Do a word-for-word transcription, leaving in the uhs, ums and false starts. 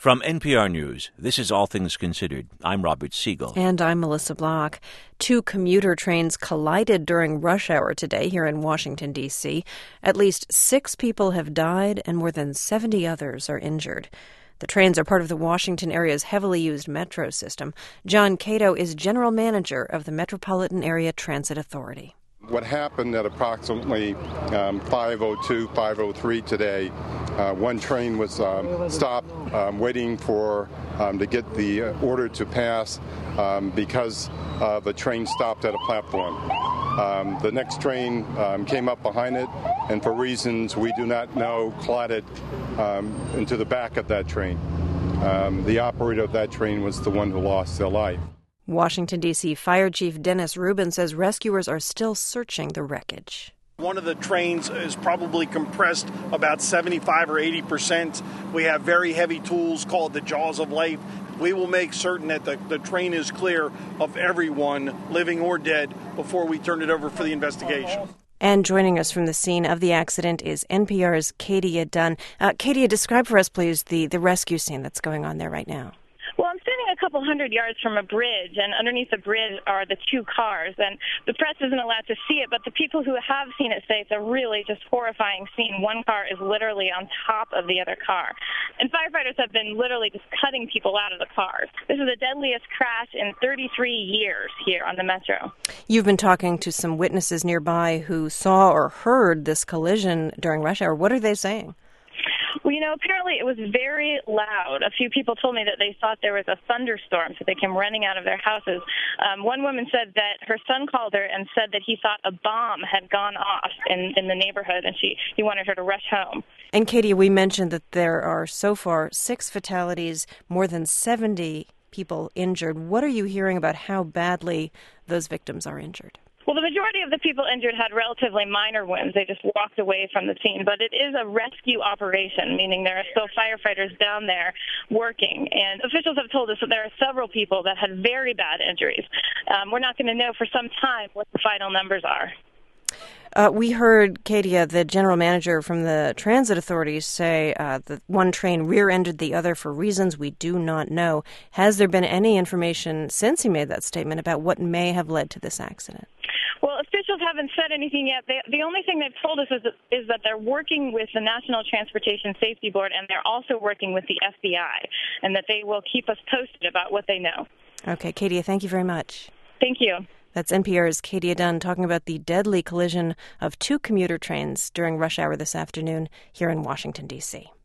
From N P R News, this is All Things Considered. I'm Robert Siegel. And I'm Melissa Block. Two commuter trains collided during rush hour today here in Washington, D C At least six people have died and more than seventy others are injured. The trains are part of the Washington area's heavily used metro system. John Cato is general manager of the Metropolitan Area Transit Authority. What happened at approximately um, five oh two, five oh three today, uh, one train was um, stopped um, waiting for um, to get the order to pass um, because uh, the train stopped at a platform. Um, the next train um, came up behind it and for reasons we do not know collided um, into the back of that train. Um, the operator of that train was the one who lost their life. Washington, D C Fire Chief Dennis Rubin says rescuers are still searching the wreckage. One of the trains is probably compressed about seventy-five or eighty percent. We have very heavy tools called the jaws of life. We will make certain that the, the train is clear of everyone, living or dead, before we turn it over for the investigation. And joining us from the scene of the accident is N P R's Katia Dunn. Uh, Katia, describe for us, please, the, the rescue scene that's going on there right now. Well, I'm standing a couple hundred yards from a bridge, and underneath the bridge are the two cars. And the press isn't allowed to see it, but the people who have seen it say it's a really just horrifying scene. One car is literally on top of the other car. And firefighters have been literally just cutting people out of the cars. This is the deadliest crash in thirty-three years here on the Metro. You've been talking to some witnesses nearby who saw or heard this collision during rush hour. What are they saying? Well, you know, apparently it was very loud. A few people told me that they thought there was a thunderstorm, so they came running out of their houses. Um, one woman said that her son called her and said that he thought a bomb had gone off in, in the neighborhood, and she he wanted her to rush home. And, Katie, we mentioned that there are so far six fatalities, more than seventy people injured. What are you hearing about how badly those victims are injured? Well, the majority of the people injured had relatively minor wounds. They just walked away from the scene. But it is a rescue operation, meaning there are still firefighters down there working. And officials have told us that there are several people that had very bad injuries. Um, we're not going to know for some time what the final numbers are. Uh, we heard Katia, the general manager from the transit authorities, say uh, that one train rear-ended the other for reasons we do not know. Has there been any information since he made that statement about what may have led to this accident? Well, officials haven't said anything yet. They, the only thing they've told us is that, is that they're working with the National Transportation Safety Board, and they're also working with the F B I, and that they will keep us posted about what they know. Okay, Katia, thank you very much. Thank you. That's N P R's Katia Dunn talking about the deadly collision of two commuter trains during rush hour this afternoon here in Washington, D C